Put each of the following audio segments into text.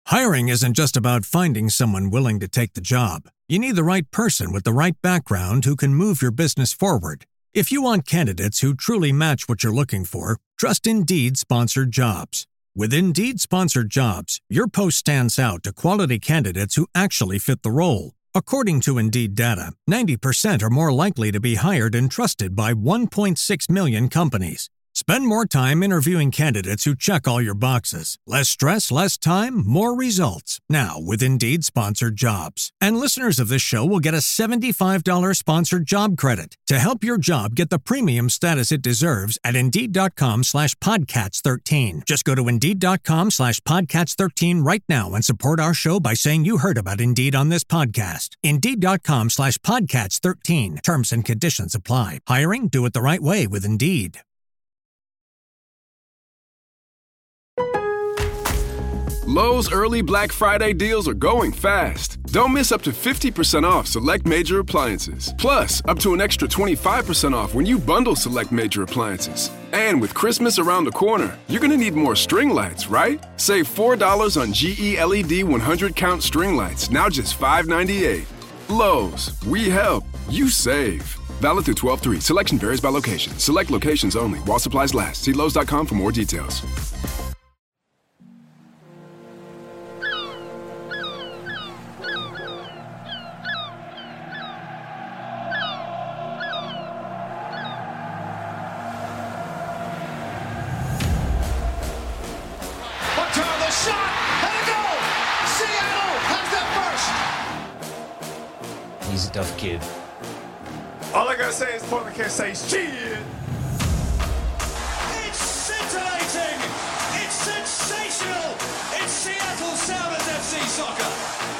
Hiring isn't just about finding someone willing to take the job. You need the right person with the right background who can move your business forward. If you want candidates who truly match what you're looking for, trust Indeed Sponsored Jobs. With Indeed Sponsored Jobs, your post stands out to quality candidates who actually fit the role. According to Indeed data, 90% are more likely to be hired and trusted by 1.6 million companies. Spend more time interviewing candidates who check all your boxes. Less stress, less time, more results. Now with Indeed Sponsored Jobs. And listeners of this show will get a $75 sponsored job credit to help your job get the premium status it deserves at Indeed.com/Podcats13. Just go to Indeed.com/Podcats13 right now and support our show by saying you heard about Indeed on this podcast. Indeed.com/Podcats13. Terms and conditions apply. Hiring? Do it the right way with Indeed. Lowe's early Black Friday deals are going fast. Don't miss up to 50% off select major appliances. Plus, up to an extra 25% off when you bundle select major appliances. And with Christmas around the corner, you're going to need more string lights, right? Save $4 on GE LED 100-count string lights, now just $5.98. Lowe's, we help, you save. Valid through 12/3. Selection varies by location. Select locations only. While supplies last. See Lowes.com for more details. He's a tough kid. All I gotta say is Portland can't say shit. It's scintillating. It's sensational. It's Seattle Sounders FC soccer.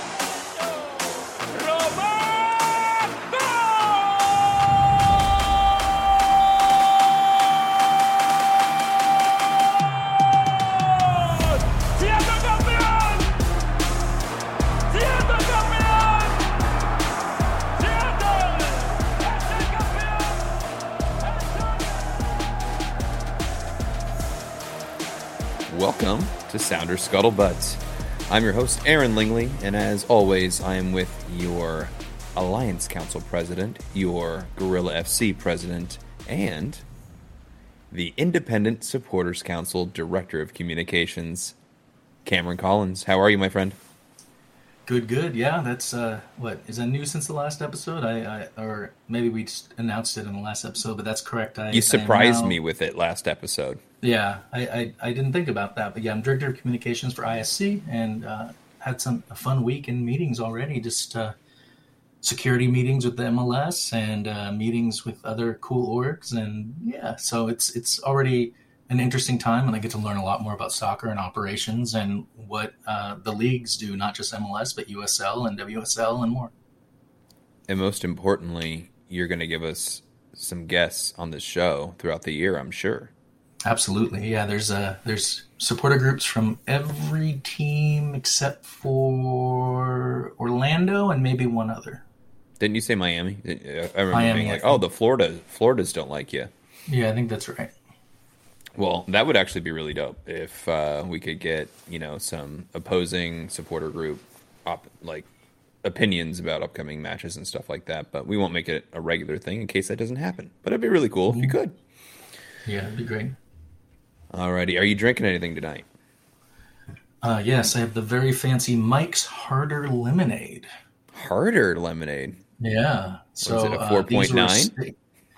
Welcome to Sounder Scuttlebutt. I'm your host, Aaron Lingley, and as always, I am with your Alliance Council President, your Guerrilla FC President, and the Independent Supporters Council Director of Communications, Cameron Collins. How are you, my friend? Good. Yeah, that's what is that new since the last episode? Or maybe we just announced it in the last episode, but that's correct. You surprised me with it last episode. Yeah, I didn't think about that, but yeah, I'm Director of Communications for ISC, and had a fun week in meetings already. Just security meetings with the MLS and meetings with other cool orgs, and yeah, so it's already an interesting time, and I get to learn a lot more about soccer and operations and what the leagues do, not just MLS, but USL and WSL and more. And most importantly, you're going to give us some guests on this show throughout the year, I'm sure. Absolutely. Yeah, there's supporter groups from every team except for Orlando and maybe one other. Didn't you say Miami? I remember Miami, being like, oh, the Floridas don't like you. Yeah, I think that's right. Well, that would actually be really dope if we could get, some opposing supporter group opinions about upcoming matches and stuff like that. But we won't make it a regular thing in case that doesn't happen. But it'd be really cool if you could. Yeah, it'd be great. Alrighty. Are you drinking anything tonight? Yes, I have the very fancy Mike's Harder Lemonade. Harder Lemonade? Yeah. So is it a 4.9?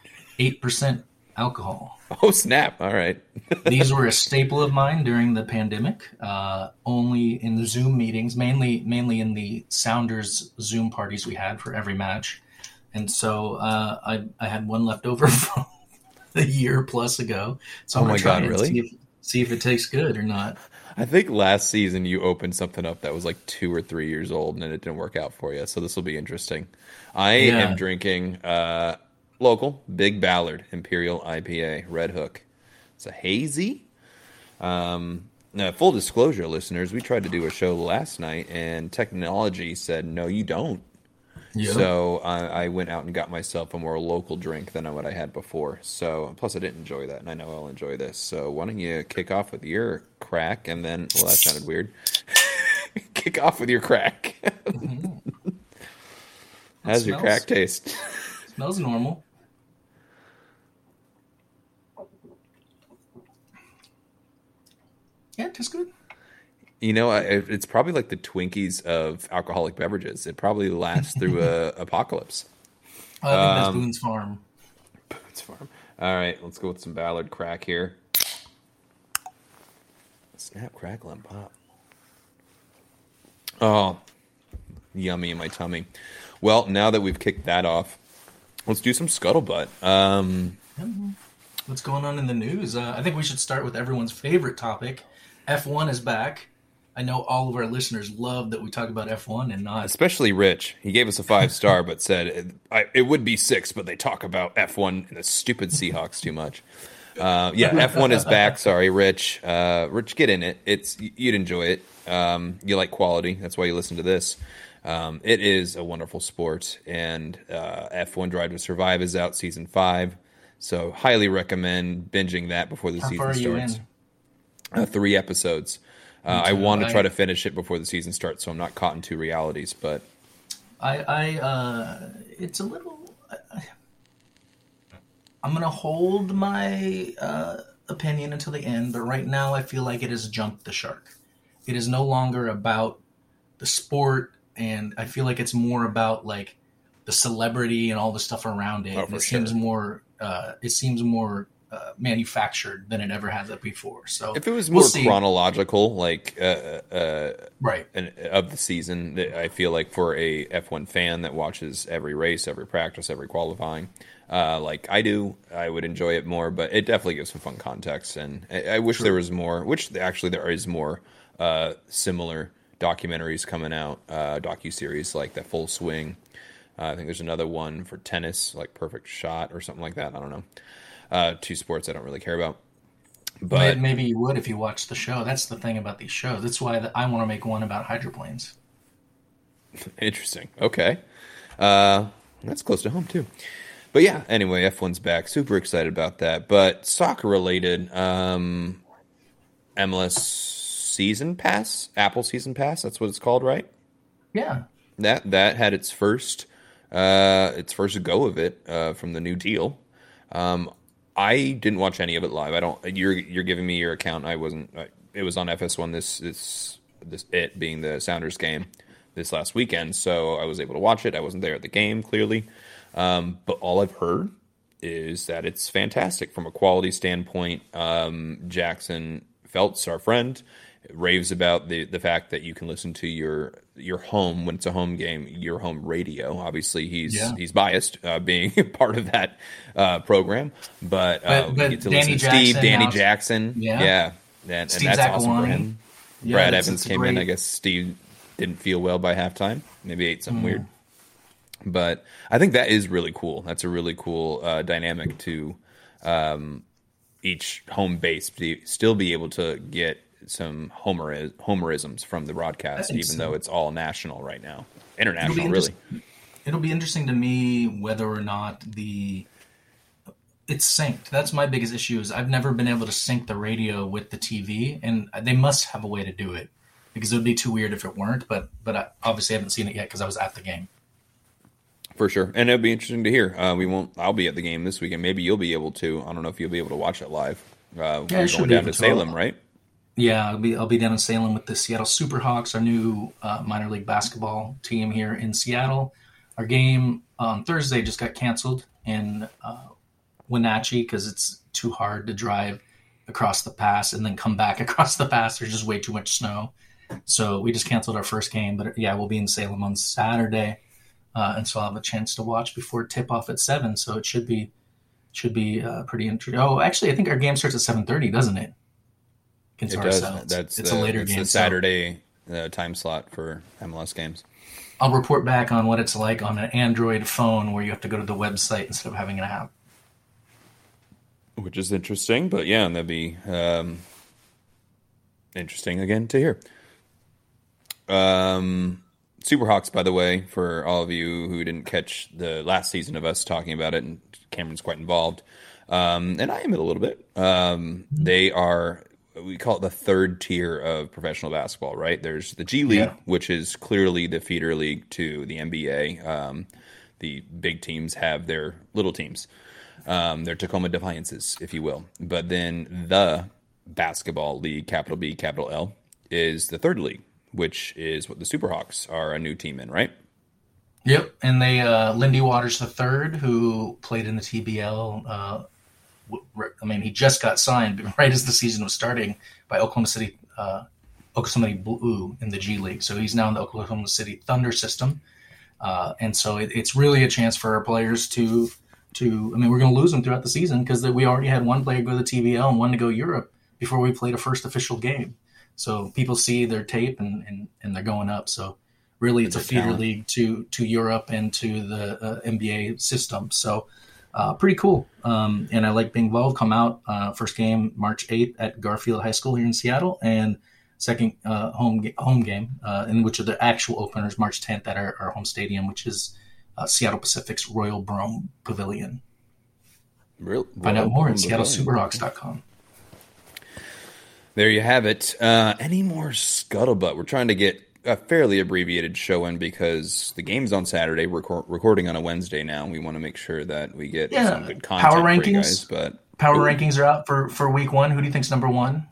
8% alcohol. Oh, snap. All right. These were a staple of mine during the pandemic, only in the Zoom meetings, mainly in the Sounders Zoom parties we had for every match. And so I had one left over from a year plus ago. So I'm going to try it and see if it tastes good or not. I think last season you opened something up that was like 2 or 3 years old and it didn't work out for you. So this will be interesting. I am drinking local Big Ballard Imperial IPA Red Hook. It's a hazy. Now, full disclosure, listeners, we tried to do a show last night and technology said, no, you don't. Yep. So I went out and got myself a more local drink than what I had before. So plus I didn't enjoy that, and I know I'll enjoy this. So why don't you kick off with your crack, and then that sounded weird. kick off with your crack. How's your crack taste? Smells normal. Yeah, it tastes good. You know, it's probably like the Twinkies of alcoholic beverages. It probably lasts through a apocalypse. I think that's Boone's Farm. Boone's Farm. All right, let's go with some Ballard crack here. Snap, crackle, and pop. Oh, yummy in my tummy. Well, now that we've kicked that off, let's do some scuttlebutt. What's going on in the news? I think we should start with everyone's favorite topic. F1 is back. I know all of our listeners love that we talk about F1 and not... Especially Rich. He gave us a 5-star, but said it would be 6, but they talk about F1 and the stupid Seahawks too much. F1 is back. Sorry, Rich. Rich, get in it. You'd enjoy it. You like quality. That's why you listen to this. It is a wonderful sport, and F1 Drive to Survive is out season 5, so highly recommend binging that before the season starts. How far are you in? 3 episodes. I want to try to finish it before the season starts, so I'm not caught in 2 realities. But it's a little. I'm going to hold my opinion until the end, but right now I feel like it has jumped the shark. It is no longer about the sport, and I feel like it's more about like the celebrity and all the stuff around it. And it seems more. It seems more manufactured than it ever has before. So if it was more chronological, like right of the season, I feel like for a F1 fan that watches every race, every practice, every qualifying, like I do, I would enjoy it more. But it definitely gives some fun context, and I wish there was more. Which actually there is more similar documentaries coming out, docuseries like The Full Swing. I think there's another one for tennis, like Perfect Shot or something like that. I don't know. 2 sports I don't really care about. But maybe you would if you watched the show. That's the thing about these shows. That's why I want to make one about hydroplanes. Interesting. Okay. That's close to home, too. But yeah, anyway, F1's back. Super excited about that. But soccer-related, MLS Season Pass? Apple Season Pass, that's what it's called, right? Yeah. That had its first go of it from the new deal. I didn't watch any of it live. I don't. You're giving me your account. I wasn't. It was on FS1. This it being the Sounders game this last weekend, so I was able to watch it. I wasn't there at the game, clearly, but all I've heard is that it's fantastic from a quality standpoint. Jackson Feltz, our friend, raves about the fact that you can listen to your home when it's a home game, your home radio. Obviously, he's biased being part of that program, but we get to listen to Danny Jackson, and that's awesome for him. Yeah, Brad Evans came in. I guess Steve didn't feel well by halftime. Maybe ate something weird, but I think that is really cool. That's a really cool dynamic to each home base still be able to get some homerisms from the broadcast, even though it's all national right now. International, really. It'll be interesting to me whether or not it's synced. That's my biggest issue is I've never been able to sync the radio with the TV, and they must have a way to do it because it would be too weird if it weren't, but I obviously haven't seen it yet because I was at the game. For sure. And it'll be interesting to hear. I'll be at the game this weekend. Maybe you'll be able to. I don't know if you'll be able to watch it live. We're going down to Salem, right? Yeah, I'll be down in Salem with the Seattle Superhawks, our new minor league basketball team here in Seattle. Our game on Thursday just got canceled in Wenatchee because it's too hard to drive across the pass and then come back across the pass. There's just way too much snow. So we just canceled our first game. But yeah, we'll be in Salem on Saturday. And so I'll have a chance to watch before tip-off at 7. So it should be pretty interesting. Oh, actually, I think our game starts at 7:30, doesn't it? It does. It's a later game. It's the Saturday time slot for MLS games. I'll report back on what it's like on an Android phone where you have to go to the website instead of having an app. Which is interesting, but yeah, that'd be interesting again to hear. Superhawks, by the way, for all of you who didn't catch the last season of us talking about it, and Cameron's quite involved, and I am a little bit. They are we call it the third tier of professional basketball, right? There's the G League, which is clearly the feeder league to the NBA. The big teams have their little teams, their Tacoma Defiances, if you will. But then the basketball league, capital B, capital L, is the third league, which is what the Superhawks are a new team in, right? Yep, and they Lindy Waters III, who played in the TBL. He just got signed right as the season was starting by Oklahoma City Blue in the G League. So he's now in the Oklahoma City Thunder system, and so it's really a chance for our players to. We're going to lose them throughout the season because we already had one player go to the TBL and one to go Europe before we played a first official game. So people see their tape and they're going up. So really, it's a feeder league to Europe and to the NBA system. So pretty cool. And I like being involved. Come out first game March 8th at Garfield High School here in Seattle, and second home game in which are the actual openers March 10th at our home stadium, which is Seattle Pacific's Royal Brome Pavilion. Find out more at SeattleSuperhawks.com. There you have it. Any more scuttlebutt? We're trying to get a fairly abbreviated show in because the game's on Saturday. We're recording on a Wednesday now. We want to make sure that we get some good content power rankings, for you guys. But power rankings are out for week one. Who do you think's number one?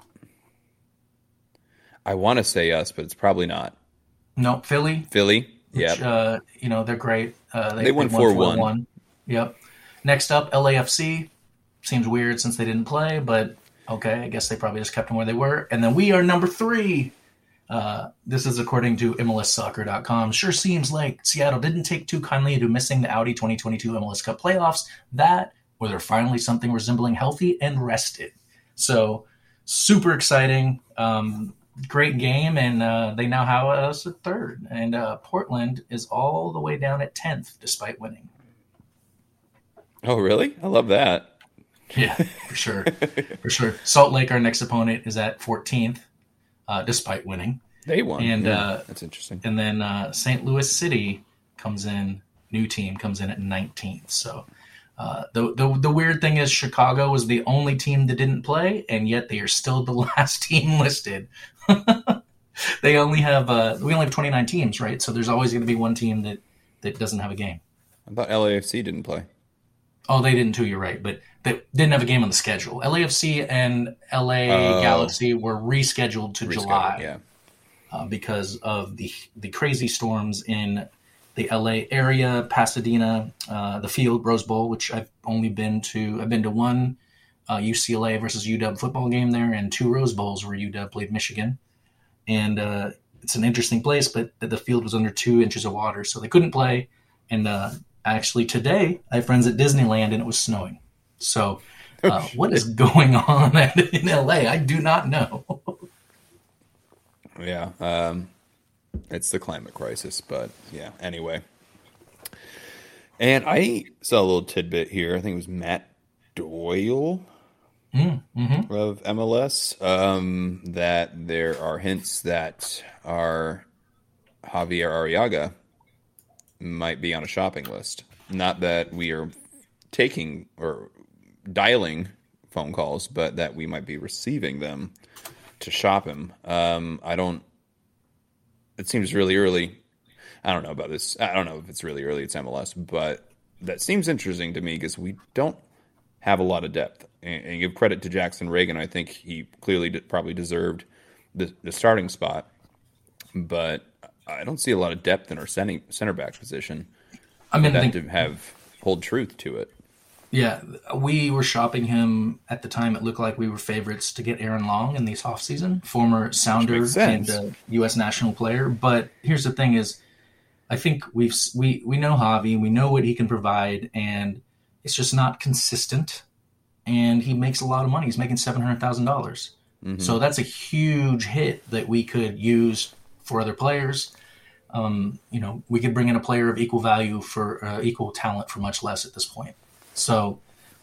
I want to say us, but it's probably not. No, Philly. Yeah. They're great. They won 4-1. Yep. Next up, LAFC. Seems weird since they didn't play, but okay, I guess they probably just kept them where they were. And then we are number 3. This is according to MLSsoccer.com. Sure seems like Seattle didn't take too kindly to missing the Audi 2022 MLS Cup playoffs. That, or they're finally something resembling healthy and rested. So super exciting. Great game, and they now have us at 3rd. And Portland is all the way down at 10th despite winning. Oh, really? I love that. Yeah, for sure. For sure. Salt Lake, our next opponent, is at 14th despite winning. They won. And that's interesting. And then St. Louis City new team comes in at 19th. So the weird thing is Chicago was the only team that didn't play, and yet they are still the last team listed. We only have 29 teams, right? So there's always going to be one team that doesn't have a game. I thought LAFC didn't play. Oh, they didn't too, you're right. But they didn't have a game on the schedule. LAFC and LA Galaxy were rescheduled to July because of the crazy storms in the LA area, Pasadena, the Field, Rose Bowl, which I've been to one UCLA versus UW football game there and 2 Rose Bowls where UW played Michigan. And it's an interesting place, but the field was under 2 inches of water, so they couldn't play. And actually today, I have friends at Disneyland and it was snowing. So what is going on in LA? I do not know. Yeah. It's the climate crisis, but yeah, anyway. And I saw a little tidbit here. I think it was Matt Doyle of MLS, that there are hints that our Javier Arriaga might be on a shopping list. Not that we are taking or dialing phone calls, but that we might be receiving them to shop him. It seems really early. I don't know about this. I don't know if it's really early. It's MLS, but that seems interesting to me because we don't have a lot of depth. And give credit to Jackson Reagan. I think he clearly probably deserved the starting spot, but I don't see a lot of depth in our center back position. To hold truth to it. Yeah, we were shopping him at the time. It looked like we were favorites to get Aaron Long in this offseason, former Sounder and U.S. national player. But here's the thing is, I think we know Javi, we know what he can provide, and it's just not consistent. And he makes a lot of money. He's making $700,000. Mm-hmm. So that's a huge hit that we could use for other players. We could bring in a player of equal value for equal talent for much less at this point. So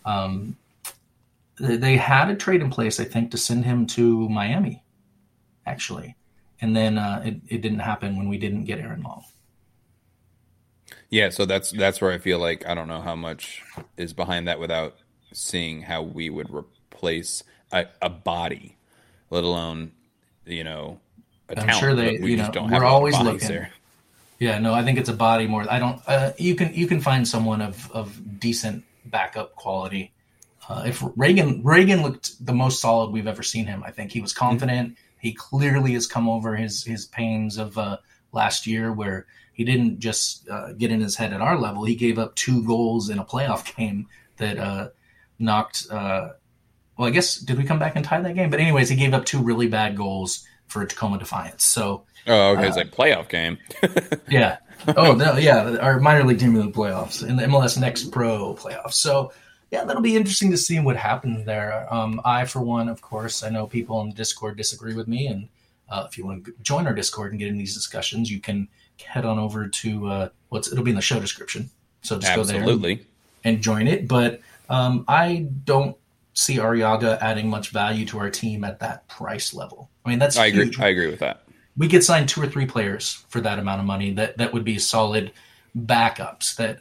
they had a trade in place, I think, to send him to Miami, actually. And then it didn't happen when we didn't get Aaron Long. Yeah, so that's where I feel like I don't know how much is behind that without seeing how we would replace a body let alone, you know, a I'm talent. sure they, We just don't we're have a lot of always bodies looking. there. Yeah, no, I think it's a body more. I don't. You can find someone of decent backup quality. If Reagan looked the most solid we've ever seen him. I think he was confident. Mm-hmm. He clearly has come over his pains of last year, where he didn't just get in his head at our level. He gave up 2 goals in a playoff game that knocked. Well, I guess did we come back and tie that game? But anyways, he gave up 2 really bad goals for Tacoma Defiance. So. Oh, okay. It's like playoff game. Yeah. Oh, no, yeah. Our minor league team in the playoffs, in the MLS Next Pro playoffs. So, yeah, that'll be interesting to see what happens there. I, for one, of course, I know people on the Discord disagree with me. And if you want to join our Discord and get in these discussions, you can head on over to it'll be in the show description. So just go there and join it. But I don't see Arriaga adding much value to our team at that price level. I mean, that's huge. I agree with that. We could sign 2 or 3 players for that amount of money that would be solid backups that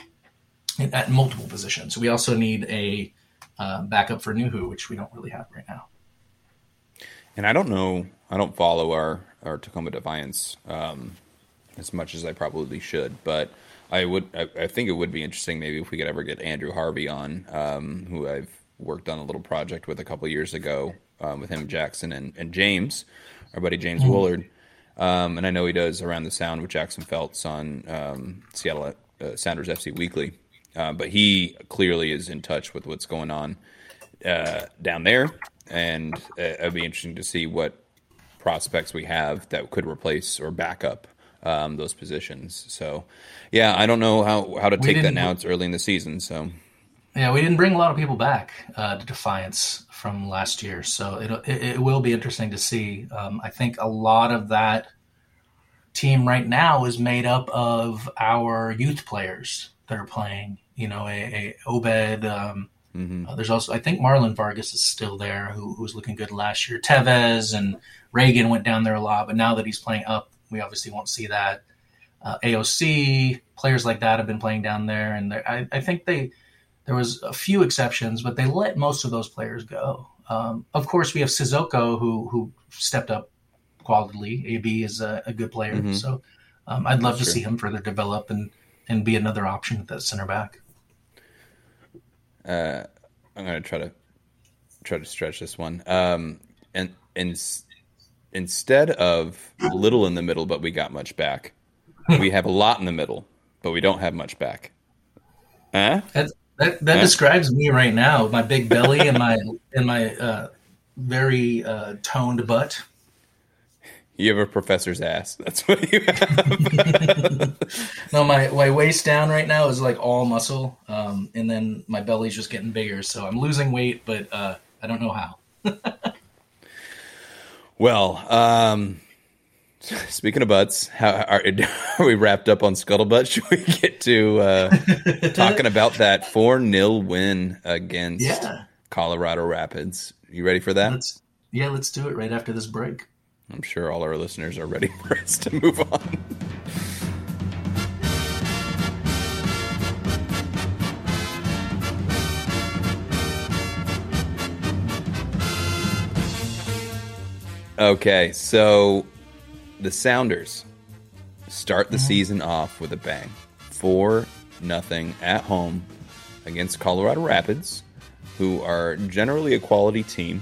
at multiple positions. We also need a backup for Nuhu, which we don't really have right now. And I don't know. I don't follow our Tacoma Defiance as much as I probably should, but I think it would be interesting maybe if we could ever get Andrew Harvey on, who I've worked on a little project with a couple years ago with him, Jackson, and James. Our buddy James Woolard, and I know he does Around the Sound with Jackson Feltz on Seattle Sounders FC Weekly, but he clearly is in touch with what's going on down there, and it'd be interesting to see what prospects we have that could replace or back up those positions. So, yeah, I don't know how to take that now. It's early in the season, so. Yeah, we didn't bring a lot of people back to Defiance from last year, so it will be interesting to see. I think a lot of that team right now is made up of our youth players that are playing. You know, a Obed. There's also, I think Marlon Vargas is still there, who was looking good last year. Tevez and Reagan went down there a lot, but now that he's playing up, we obviously won't see that. AOC, players like that have been playing down there, and I think there was a few exceptions, but they let most of those players go. Of course, we have Sissoko, who stepped up qualitatively. AB is a good player, so I'd love to see him further develop and be another option at that center back. I'm going to try to stretch this one. And instead of little in the middle, but we got much back, we have a lot in the middle, but we don't have much back. Huh? That describes me right now. My big belly and my very toned butt. You have a professor's ass. That's what you have. No, my waist down right now is like all muscle, and then my belly's just getting bigger. So I'm losing weight, but I don't know how. Well, speaking of butts, are we wrapped up on Scuttlebutt? Should we get to talking about that 4-0 win against Colorado Rapids? You ready for that? Let's do it right after this break. I'm sure all our listeners are ready for us to move on. Okay, so the Sounders start the season off with a bang. 4-0 at home against Colorado Rapids, who are generally a quality team.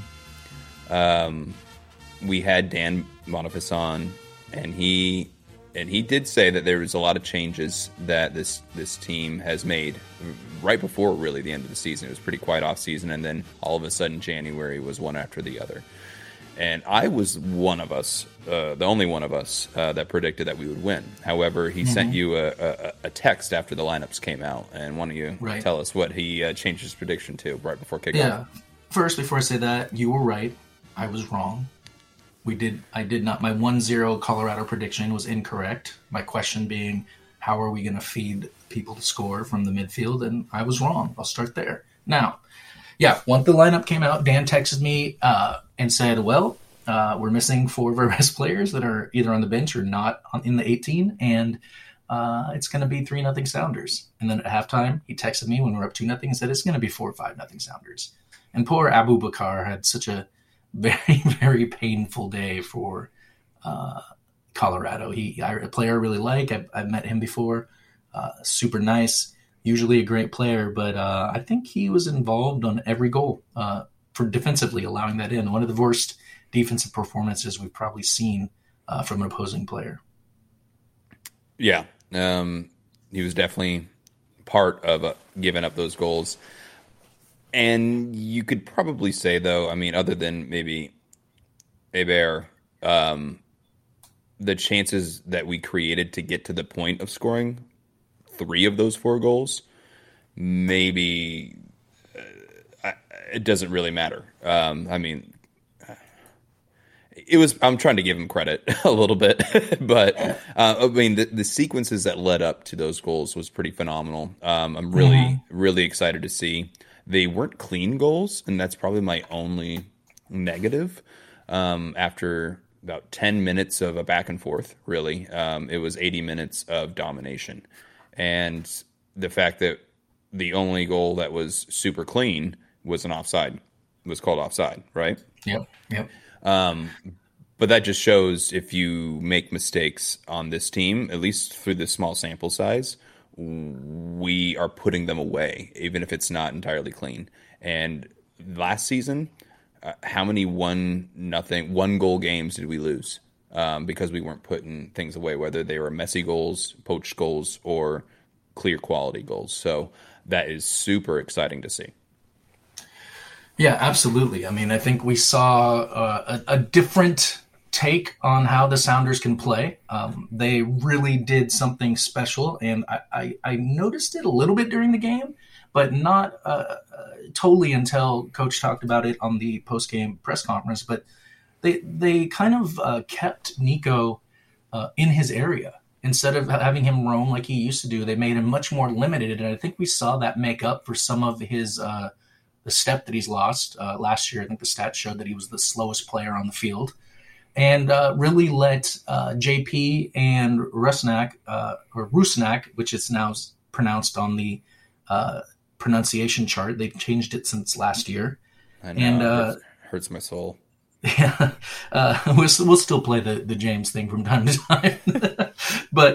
We had Dan Boniface on, and he did say that there was a lot of changes that this team has made right before really the end of the season. It was a pretty quiet off season, and then all of a sudden January was one after the other. And I was one of us, the only one of us that predicted that we would win. However, he sent you a text after the lineups came out, and why don't you tell us what he changed his prediction to right before kickoff? Yeah. First, before I say that, you were right. I was wrong. I did not. My 1-0 Colorado prediction was incorrect. My question being, how are we going to feed people to score from the midfield? And I was wrong. I'll start there. Now, once the lineup came out, Dan texted me and said, well, we're missing 4 of our best players that are either on the bench or not in the 18, and it's going to be 3-0 Sounders. And then at halftime, he texted me when we were up 2-0 and said it's going to be 4-5-0 Sounders. And poor Abu Bakar had such a very, very painful day for Colorado. A player I really like. I've met him before. Super nice. Usually a great player, but I think he was involved on every goal for defensively allowing that in. One of the worst defensive performances we've probably seen from an opposing player. Yeah, he was definitely part of giving up those goals. And you could probably say, though, I mean, other than maybe Hebert, the chances that we created to get to the point of scoring 3 of those 4 goals, maybe it doesn't really matter. I mean, I'm trying to give him credit a little bit, but I mean, the sequences that led up to those goals was pretty phenomenal. I'm really excited to see. They weren't clean goals, and that's probably my only negative. After about 10 minutes of a back and forth, really, it was 80 minutes of domination. And the fact that the only goal that was super clean was called offside, right? Yep. But that just shows if you make mistakes on this team, at least through this small sample size, we are putting them away, even if it's not entirely clean. And last season, how many 1 goal games did we lose? Because we weren't putting things away, whether they were messy goals, poached goals, or clear quality goals. So that is super exciting to see. Yeah, absolutely. I mean, I think we saw a different take on how the Sounders can play. They really did something special, and I noticed it a little bit during the game, but not totally until Coach talked about it on the post-game press conference. But they kind of kept Nico in his area. Instead of having him roam like he used to do, they made him much more limited, and I think we saw that make up for some of his the step that he's lost. Last year, I think the stats showed that he was the slowest player on the field. And really let JP and Rusnak, which is now pronounced on the pronunciation chart. They've changed it since last year. I know, and hurts my soul. Yeah, we'll still play the James thing from time to time. but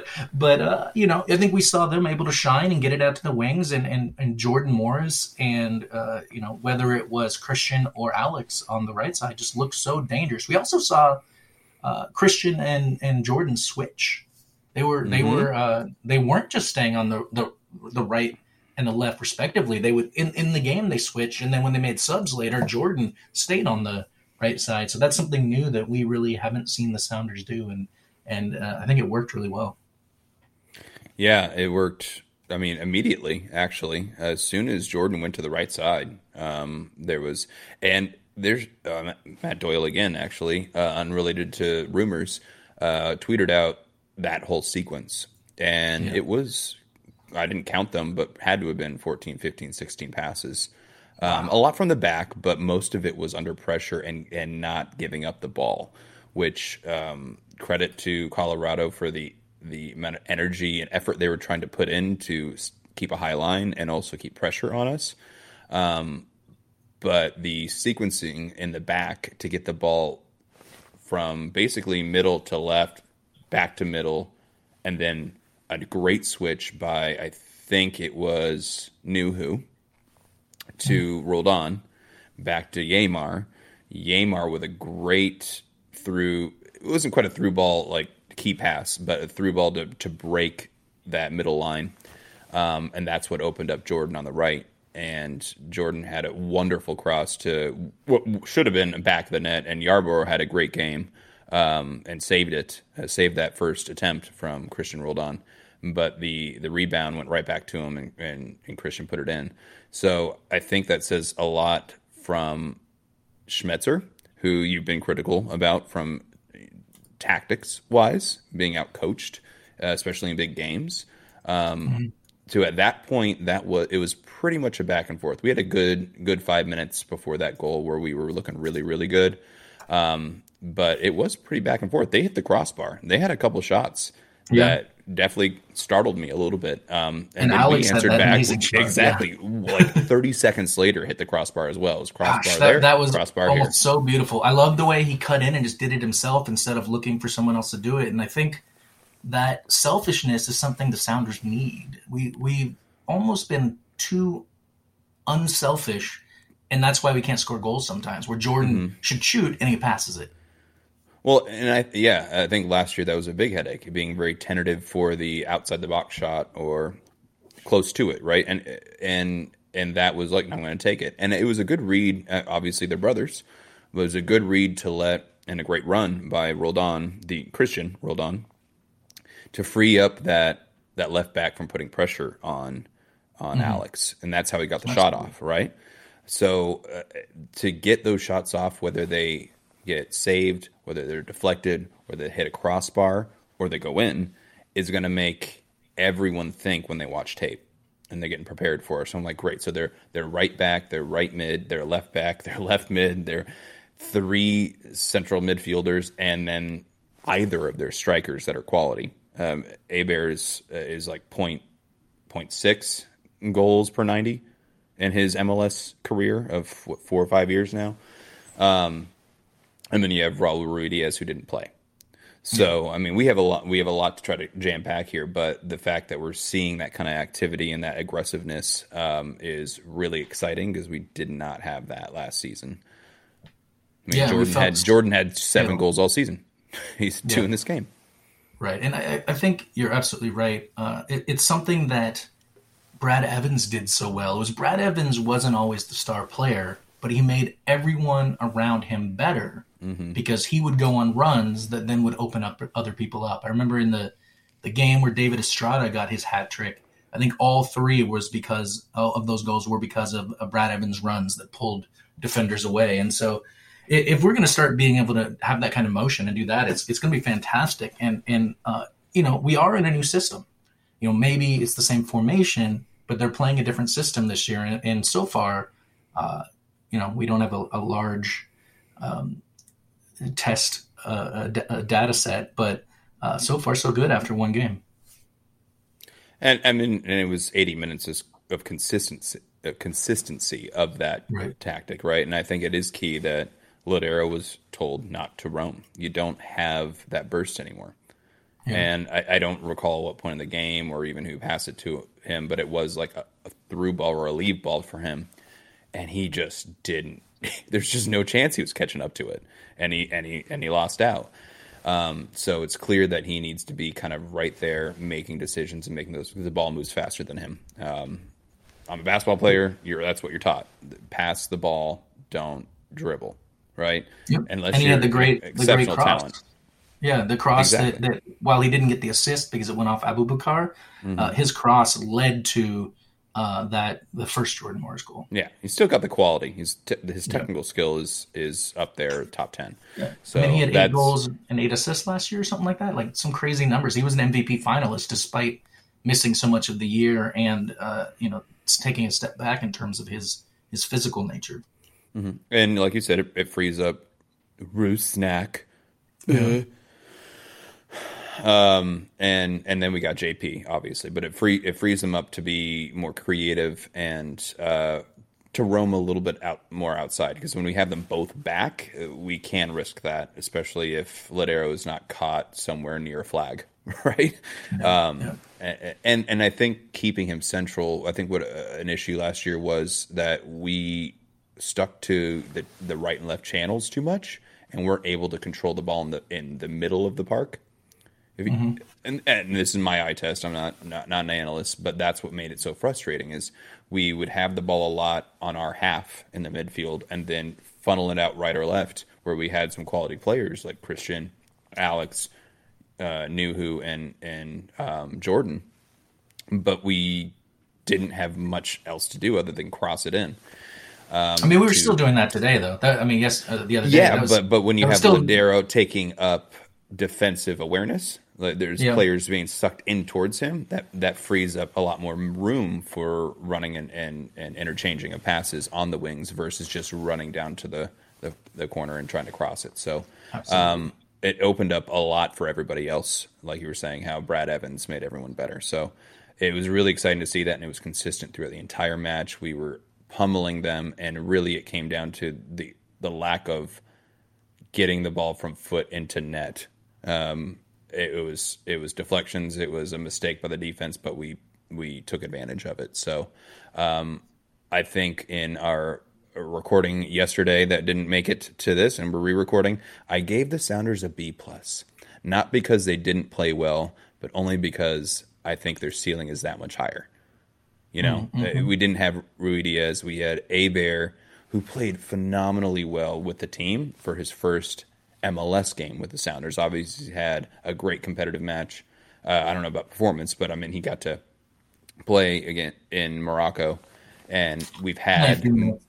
I think we saw them able to shine and get it out to the wings, and Jordan Morris and whether it was Christian or Alex on the right side just looked so dangerous. We also saw Christian and Jordan switch. They weren't just staying on the right and the left respectively. They would in the game they switched, and then when they made subs later, Jordan stayed on the right side. So that's something new that we really haven't seen the Sounders do, and I think it worked really well. Yeah, it worked. I mean, immediately, actually, as soon as Jordan went to the right side, there's Matt Doyle again, actually, unrelated to rumors, tweeted out that whole sequence. And It was, I didn't count them, but had to have been 14, 15, 16 passes. Wow. A lot from the back, but most of it was under pressure and not giving up the ball, which credit to Colorado for the amount of energy and effort they were trying to put in to keep a high line and also keep pressure on us. But the sequencing in the back to get the ball from basically middle to left, back to middle, and then a great switch by, I think it was Nuhu, to Roldan, back to Yeimar. Yeimar with a great through, it wasn't quite a through ball, like key pass, but a through ball to break that middle line. And that's what opened up Jordan on the right. And Jordan had a wonderful cross to what should have been back of the net, and Yarborough had a great game and saved that first attempt from Christian Roldan. But the rebound went right back to him, and Christian put it in. So I think that says a lot from Schmetzer, who you've been critical about from tactics-wise, being out-coached, especially in big games. To at that point, it was pretty much a back and forth. We had a good 5 minutes before that goal where we were looking really, really good. But it was pretty back and forth. They hit the crossbar. They had a couple shots that definitely startled me a little bit. And then Alex we answered had that back amazing shot, exactly like 30 seconds later, hit the crossbar as well. It was crossbar Gosh, there, that was crossbar almost here. so beautiful. I love the way he cut in and just did it himself instead of looking for someone else to do it. And I think that selfishness is something the Sounders need. We've almost been too unselfish, and that's why we can't score goals sometimes, where Jordan should shoot and he passes it. Well, and I think last year that was a big headache, being very tentative for the outside the box shot or close to it, right? And that was like, I'm going to take it. And it was a good read. Obviously, they're brothers. It was a good read to let, and a great run by Roldan, the Christian Roldan, to free up that left back from putting pressure on Alex. And that's how he got the shot off, right? So to get those shots off, whether they get saved, whether they're deflected, or they hit a crossbar, or they go in, is going to make everyone think when they watch tape and they're getting prepared for it. So I'm like, great. So they're right back, they're right mid, they're left back, they're left mid, they're 3 central midfielders, and then either of their strikers that are quality. Hebert is like 0.6 goals per 90 in his MLS career of 4 or 5 years now. And then you have Raul Ruidiaz, who didn't play. So, I mean, we have a lot to try to jam pack here, but the fact that we're seeing that kind of activity and that aggressiveness is really exciting, because we did not have that last season. I mean, Jordan had 7 goals all season. He's 2 in this game. Right, and I think you're absolutely right. It's something that Brad Evans did so well. It was Brad Evans wasn't always the star player, but he made everyone around him better, because he would go on runs that then would open up other people up. I remember in the game where David Estrada got his hat trick, I think all 3 was because of those goals were because of Brad Evans' runs that pulled defenders away. And so if we're going to start being able to have that kind of motion and do that, it's going to be fantastic. And we are in a new system. Maybe it's the same formation, but they're playing a different system this year. And so far, we don't have a large test data set, but so far so good after 1 game. And I mean, and it was 80 minutes of consistency of that tactic, right? And I think it is key that Lodeiro was told not to roam. You don't have that burst anymore. Yeah. And I don't recall what point in the game or even who passed it to him, but it was like a through ball or a leave ball for him. And he just didn't. There's just no chance he was catching up to it, and he lost out. So it's clear that he needs to be kind of right there, making decisions and making those. The ball moves faster than him. I'm a basketball player. That's what you're taught: pass the ball, don't dribble, right? Yep. Unless and he had the great exceptional cross. Talent. Yeah, the cross exactly. that while he didn't get the assist because it went off Abubakar, his cross led to the first Jordan Morris goal. Yeah, he's still got the quality. His technical skill is up there, top 10. Yeah. So he had 8 goals and 8 assists last year or something like that. Like some crazy numbers. He was an MVP finalist despite missing so much of the year and taking a step back in terms of his physical nature. Mm-hmm. And like you said, it frees up Rusnak. Yeah. And then we got JP, obviously, but it frees him up to be more creative and to roam a little bit more outside, because when we have them both back, we can risk that, especially if Lodeiro is not caught somewhere near a flag, right? Yeah. And I think keeping him central, I think what an issue last year was that we stuck to the right and left channels too much, and weren't able to control the ball in the middle of the park. And this is my eye test. I'm not an analyst, but that's what made it so frustrating. Is we would have the ball a lot on our half in the midfield, and then funnel it out right or left, where we had some quality players like Christian, Alex, Nuhu, and Jordan, but we didn't have much else to do other than cross it in. We were still doing that today, though. The other day. Yeah, but when you have Lodeiro taking up defensive awareness, like there's players being sucked in towards him, that frees up a lot more room for running and interchanging of passes on the wings versus just running down to the corner and trying to cross it. So it opened up a lot for everybody else. Like you were saying, how Brad Evans made everyone better. So it was really exciting to see that, and it was consistent throughout the entire match. We were pummeling them, and really it came down to the lack of getting the ball from foot into net. It was deflections. It was a mistake by the defense, but we took advantage of it. So I think in our recording yesterday that didn't make it to this, and we're re-recording, I gave the Sounders a B+. Not because they didn't play well, but only because I think their ceiling is that much higher. You know, we didn't have Rui Diaz. We had Hebert, who played phenomenally well with the team for his first MLS game with the Sounders. Obviously, he had a great competitive match. I don't know about performance, but I mean, he got to play again in Morocco, and we've had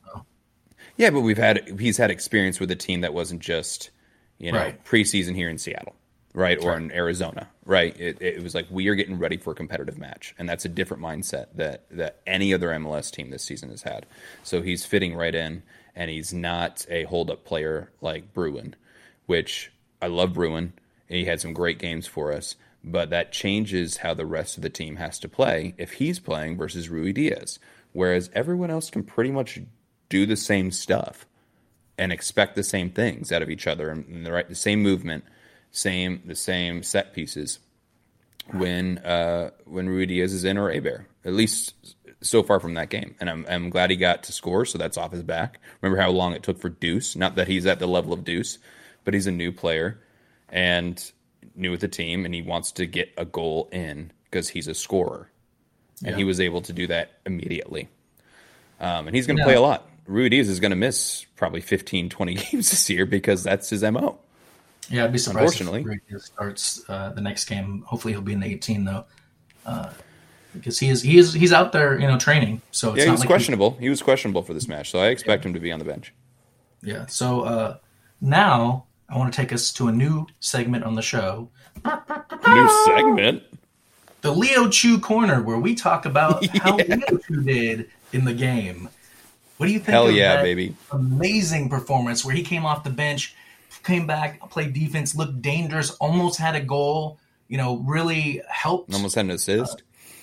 he's had experience with a team that wasn't just preseason here in Seattle, right, or in Arizona, right. It was like, we are getting ready for a competitive match, and that's a different mindset that any other MLS team this season has had. So he's fitting right in, and he's not a hold-up player like Bruin, which I love Bruin. He had some great games for us, but that changes how the rest of the team has to play if he's playing versus Rui Diaz, whereas everyone else can pretty much do the same stuff and expect the same things out of each other, and the same movement, the same set pieces when Rui Diaz is in, or Hebert, at least so far from that game. And I'm glad he got to score, so that's off his back. Remember how long it took for Deuce? Not that he's at the level of Deuce, but he's a new player and new with the team, and he wants to get a goal in because he's a scorer. And he was able to do that immediately. And he's going to play a lot. Rui Diaz is going to miss probably 15, 20 games this year because that's his MO. Yeah, I'd be surprised if Rui Diaz starts the next game. Hopefully he'll be in the 18, though. Because he's out there, training. So it's he was questionable. He was questionable for this match, so I expect him to be on the bench. Yeah. So now I want to take us to a new segment on the show. New segment? The Leo Chu Corner, where we talk about how Leo Chu did in the game. What do you think of that baby. Amazing performance where he came off the bench, came back, played defense, looked dangerous, almost had a goal, really helped. Almost had an assist.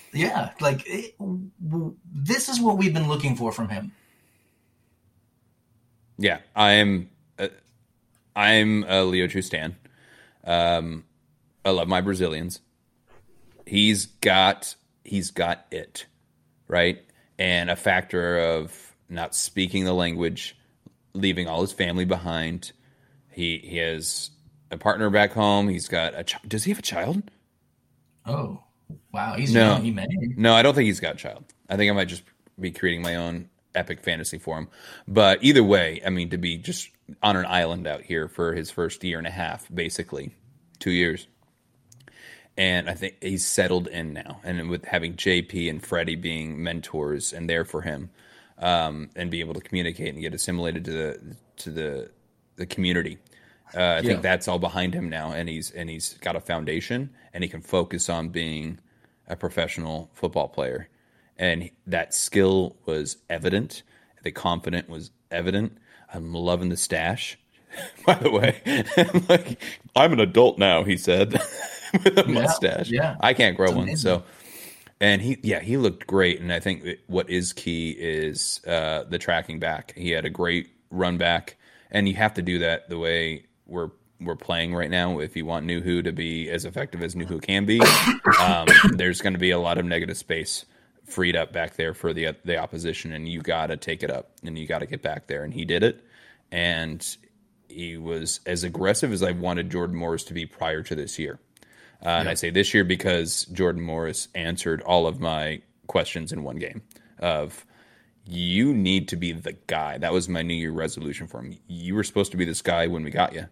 This is what we've been looking for from him. Yeah, I'm a Leo Chu stan. I love my Brazilians. He's got it, right? And a factor of not speaking the language, leaving all his family behind. He has a partner back home. He's got a child. Does he have a child? Oh, wow. He's young. He may. No, I don't think he's got a child. I think I might just be creating my own epic fantasy for him. But either way, I mean, to be just on an island out here for his first year and a half, basically 2 years. And I think he's settled in now. And with having JP and Freddie being mentors and there for him, and be able to communicate and get assimilated to the community, I think that's all behind him now. And he's got a foundation, and he can focus on being a professional football player. And that skill was evident. The confidence was evident. I'm loving the stash, by the way. I'm an adult now, he said. With a mustache. Yeah. I can't grow one. So, and he looked great. And I think what is key is the tracking back. He had a great run back, and you have to do that the way we're playing right now. If you want Nuhu to be as effective as Nuhu can be, there's going to be a lot of negative space freed up back there for the opposition, and you got to take it up, and you got to get back there. And he did it, and he was as aggressive as I wanted Jordan Morris to be prior to this year. And I say this year because Jordan Morris answered all of my questions in one game of, you need to be the guy. That was my New Year resolution for him. You were supposed to be this guy when we got you.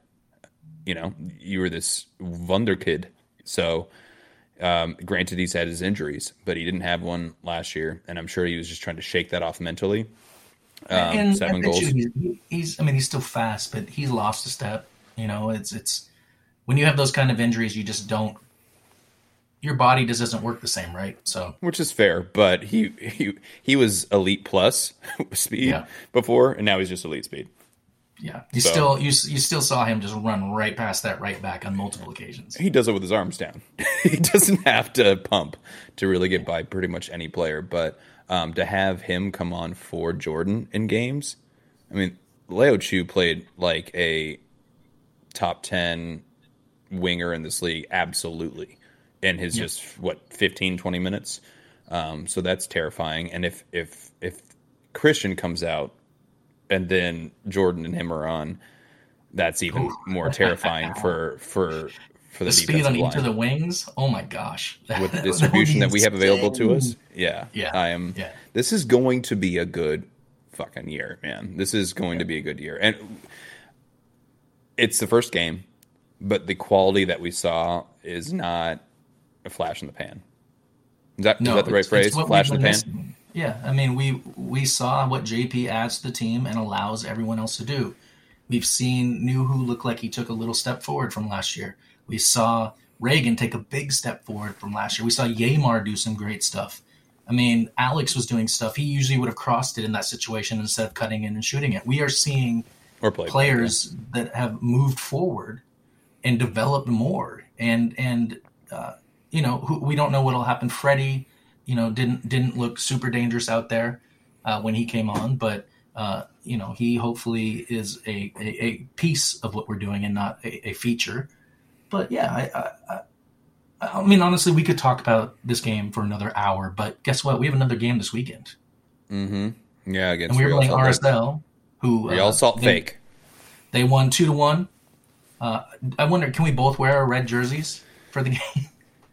You were this wunderkid. So, granted, he's had his injuries, but he didn't have one last year. And I'm sure he was just trying to shake that off mentally. And 7 goals. He's still fast, but he's lost a step. It's when you have those kind of injuries, you just don't. Your body just doesn't work the same, right? So, which is fair, but he was elite plus speed before, and now he's just elite speed. Yeah. You still saw him just run right past that right back on multiple occasions. He does it with his arms down. He doesn't have to pump to really get by pretty much any player. But to have him come on for Jordan in games, I mean, Leo Chu played like a top 10 winger in this league, absolutely, in his just 15, 20 minutes. So that's terrifying. And if Christian comes out and then Jordan and him are on, that's even more terrifying for the speed on line. each of the wings. Oh my gosh! With the distribution that we have available to us, yeah. This is going to be a good fucking year, man. This is going to be a good year, and it's the first game, but the quality that we saw is not a flash in the pan. Is that the right phrase? Flash in the pan? Missing. Yeah, I mean, we saw what JP adds to the team and allows everyone else to do. We've seen Nuhu look like he took a little step forward from last year. We saw Reagan take a big step forward from last year. We saw Yamar do some great stuff. I mean, Alex was doing stuff. He usually would have crossed it in that situation instead of cutting in and shooting it. We are seeing players that have moved forward and developed more. And we don't know what will happen. Freddie, didn't look super dangerous out there when he came on, but he hopefully is a piece of what we're doing and not a feature. But yeah, I mean, honestly, we could talk about this game for another hour, but guess what? We have another game this weekend. Mm-hmm. Yeah, against and we were playing RSL, who Real Salt Fake. They won 2-1. I wonder, can we both wear our red jerseys for the game?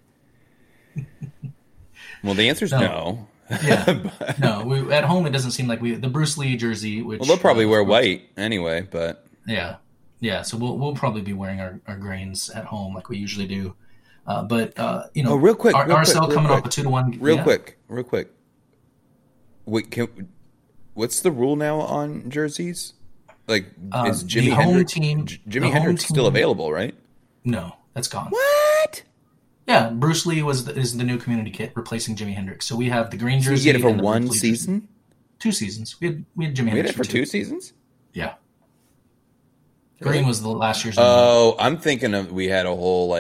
Well, the answer is no. Yeah, no. At home, it doesn't seem like the Bruce Lee jersey. Which they'll probably wear white anyway, but yeah. So we'll probably be wearing our greens at home like we usually do. Real quick, RSL coming off a 2-1. Real quick. Wait, what's the rule now on jerseys? Like, is Jimi Hendrix still available? Right? No, that's gone. What? Yeah, Bruce Lee is the new community kit replacing Jimi Hendrix. So we have the green jersey. So you get it for one season? 2 seasons. We had Jimi Hendrix. We had it for 2 seasons? Yeah. Green was the last year's. Oh, I'm thinking of we had a whole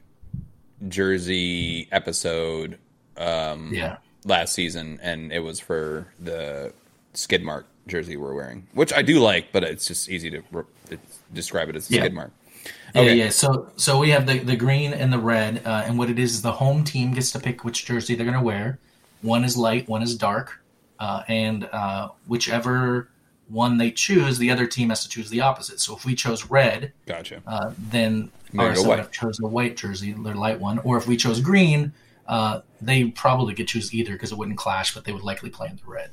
jersey episode last season, and it was for the skid mark jersey we're wearing, which I do like, but it's just easy to describe it as a skid mark. Okay. Yeah. So we have the green and the red, and what it is the home team gets to pick which jersey they're going to wear. One is light, one is dark, and whichever one they choose, the other team has to choose the opposite. So if we chose red, gotcha. Then RSL chose a white jersey, their light one. Or if we chose green, they probably could choose either because it wouldn't clash, but they would likely play in the red.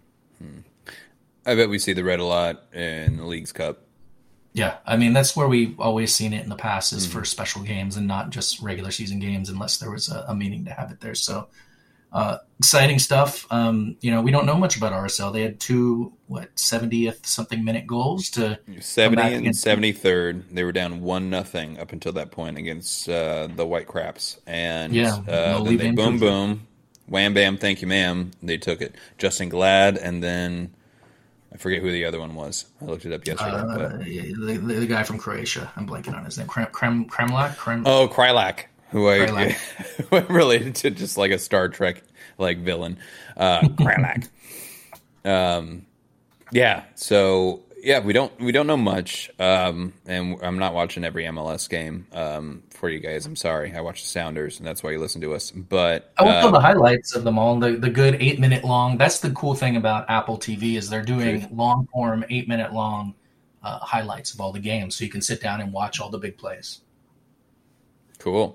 I bet we see the red a lot in the Leagues Cup. Yeah, I mean, that's where we've always seen it in the past is for special games and not just regular season games unless there was a meaning to have it there. So exciting stuff. We don't know much about RSL. They had 2 70th something minute goals to 70 and 73rd. They were down 1-0 up until that point against the White Craps, and then they boom, wham bam, thank you ma'am. They took it. Justin Glad, and then I forget who the other one was. I looked it up yesterday. The guy from Croatia. I'm blanking on his name. Kremlak. Oh, Krylak. Who I related to just like a Star Trek villain, Krylak. We don't know much, and I'm not watching every MLS game for you guys. I'm sorry, I watch the Sounders, and that's why you listen to us. But I will tell the highlights of them all. The good 8-minute long. That's the cool thing about Apple TV is they're doing long form 8-minute long highlights of all the games, so you can sit down and watch all the big plays. Cool.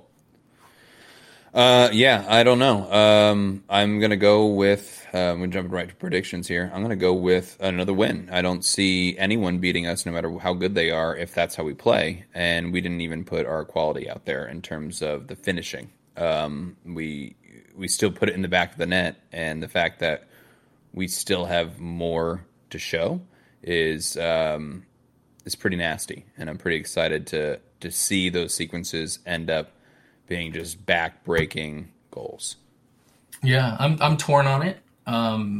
I don't know. I'm going to go with, we're jumping right to predictions here. I'm going to go with another win. I don't see anyone beating us no matter how good they are if that's how we play. And we didn't even put our quality out there in terms of the finishing. We still put it in the back of the net. And the fact that we still have more to show is pretty nasty. And I'm pretty excited to see those sequences end up being just back-breaking goals. Yeah, I'm torn on it.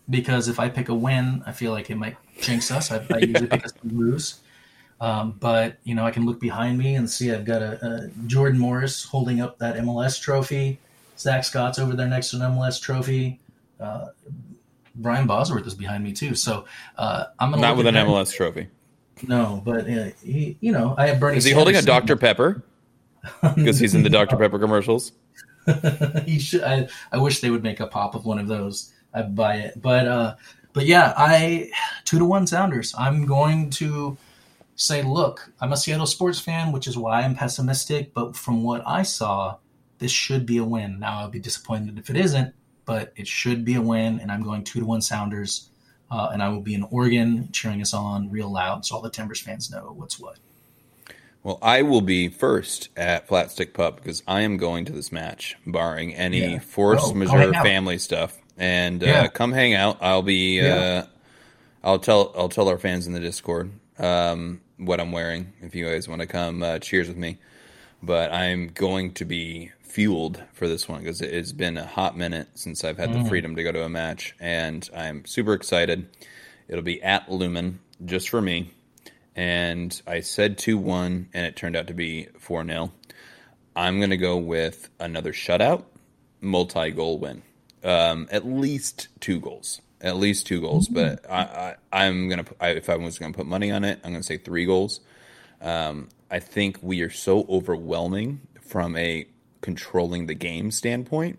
because if I pick a win, I feel like it might jinx us. I usually pick us to lose. But, I can look behind me and see I've got a Jordan Morris holding up that MLS trophy. Zach Scott's over there next to an MLS trophy. Brian Bosworth is behind me too. So I'm going to not with an MLS trophy. No, but he, I have Bernie. Is he holding a Dr. Pepper? Because he's in the Dr. Pepper commercials. He should. I wish they would make a pop of one of those. I'd buy it. But yeah, 2-1 Sounders. I'm going to say, look, I'm a Seattle sports fan, which is why I'm pessimistic. But from what I saw, this should be a win. Now I'll be disappointed if it isn't, but it should be a win. And I'm going 2-1 Sounders. And I will be in Oregon cheering us on real loud so all the Timbers fans know what's what. Well, I will be first at Flat Stick Pub because I am going to this match, barring any force majeure family stuff. And come hang out. I'll be. I'll tell our fans in the Discord what I'm wearing if you guys want to come cheers with me. But I'm going to be fueled for this one because it's been a hot minute since I've had the freedom to go to a match, and I'm super excited. It'll be at Lumen just for me. And I said 2-1, and it turned out to be 4-0. I'm going to go with another shutout, multi-goal win. At least 2 goals. At least 2 goals. But I'm going to, if I was going to put money on it, I'm going to say 3 goals. I think we are so overwhelming from a controlling the game standpoint.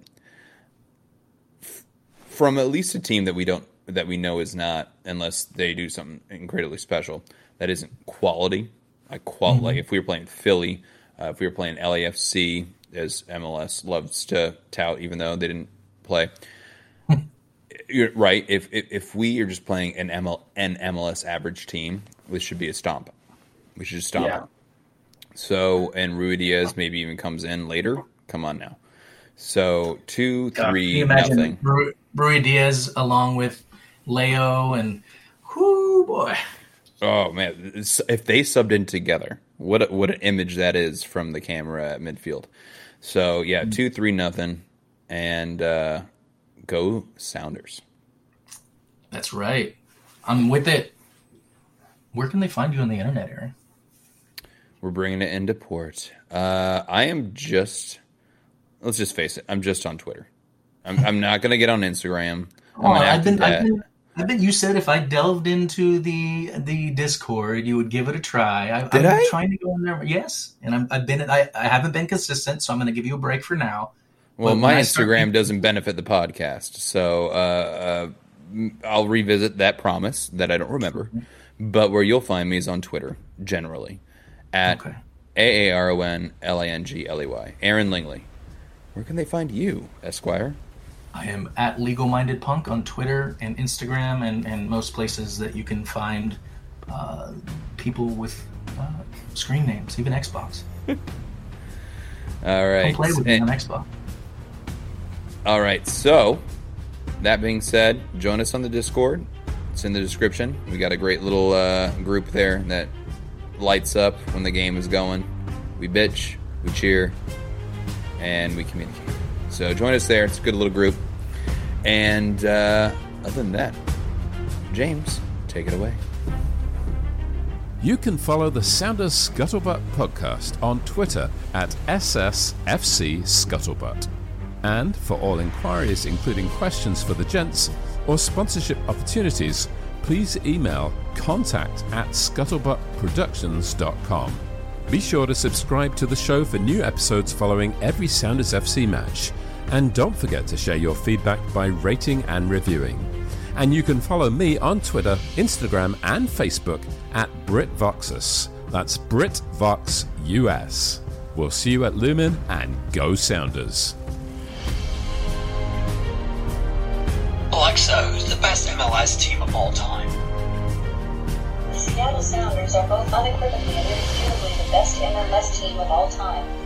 From at least a team that we know is not, unless they do something incredibly special, that isn't quality. Like if we were playing Philly, if we were playing LAFC, as MLS loves to tout, even though they didn't play. You're right. If we are just playing an MLS average team, this should be a stomp. We should just stomp them. So, and Ruidíaz maybe even comes in later. Come on now. So 2-3 nothing. Ruidíaz along with Leo and whoo boy. Oh man, if they subbed in together, what an image that is from the camera at midfield. So yeah, 2-3 nothing, and go Sounders. That's right. I'm with it. Where can they find you on the internet, Aaron? We're bringing it into port. I am just. Let's just face it. I'm just on Twitter. I'm not going to get on Instagram. I've been. You said if I delved into the Discord, you would give it a try. I've been trying to go in there. Yes, and I haven't been consistent, so I'm going to give you a break for now. Well, my Instagram doesn't benefit the podcast, so I'll revisit that promise that I don't remember. But where you'll find me is on Twitter, generally, at AARONLANGLEY. Aaron Lingley. Where can they find you, Esquire? I am at Legal Minded Punk on Twitter and Instagram and most places that you can find people with screen names, even Xbox. All right. Come play with me on Xbox. All right. So, that being said, join us on the Discord. It's in the description. We got a great little group there that lights up when the game is going. We bitch, we cheer, and we communicate. So join us there. It's a good little group. And other than that, James, take it away. You can follow the Sounders Scuttlebutt podcast on Twitter at SSFC Scuttlebutt. And for all inquiries, including questions for the gents or sponsorship opportunities, please email contact@scuttlebuttproductions.com. Be sure to subscribe to the show for new episodes following every Sounders FC match. And don't forget to share your feedback by rating and reviewing. And you can follow me on Twitter, Instagram, and Facebook at BritVoxus. That's BritVoxUS. We'll see you at Lumen, and go Sounders. Alexa, who's the best MLS team of all time? The Seattle Sounders are both unequivocally and indisputably the best MLS team of all time.